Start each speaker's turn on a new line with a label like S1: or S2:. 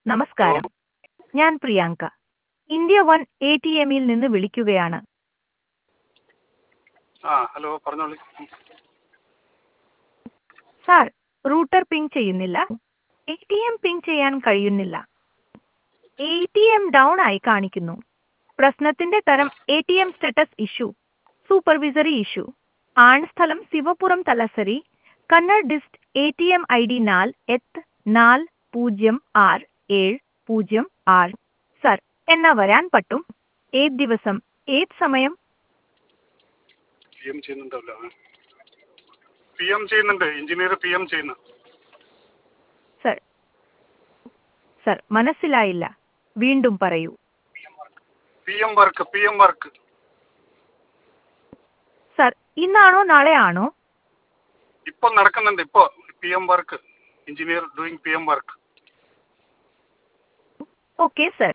S1: Hello.
S2: നമസ്കാരം. ഞാൻ Priyanka. India one ATMയിൽ നിന്ന് വിളിക്കുകയാണ്.
S1: ഹലോ, പറഞ്ഞോളി.
S2: സാർ, റൂട്ടർ പിങ് ചെയ്യുന്നില്ല. ATM പിങ് ചെയ്യാൻ കഴിയുന്നില്ല. ATM ഡൗൺ ആയി കാണിക്കുന്നു. പ്രശ്നത്തിന്റെ തരം ATM status issue, supervisory issue. ആണ് സ്ഥലം Sivapuram Talasari, Kannad dist ATM ID 4406706. Sir, എന്നാ വരാൻ പറ്റും? ഏത് ദിവസം, ഏത് സമയം?
S1: PM ചെയ്യുന്നുണ്ടല്ലോ. PM ചെയ്യുന്നുണ്ട്, എഞ്ചിനീയർ PM ചെയ്യുന്നു.
S2: സർ സർ മനസ്സിലായില്ല, വീണ്ടും പറയൂ.
S1: PM work.
S2: സർ, ഇന്നാണോ നാളെ ആണോ?
S1: ഇപ്പൊ നടക്കുന്നുണ്ട്. ഇപ്പൊ PM work, engineer doing PM work.
S2: Okay sir.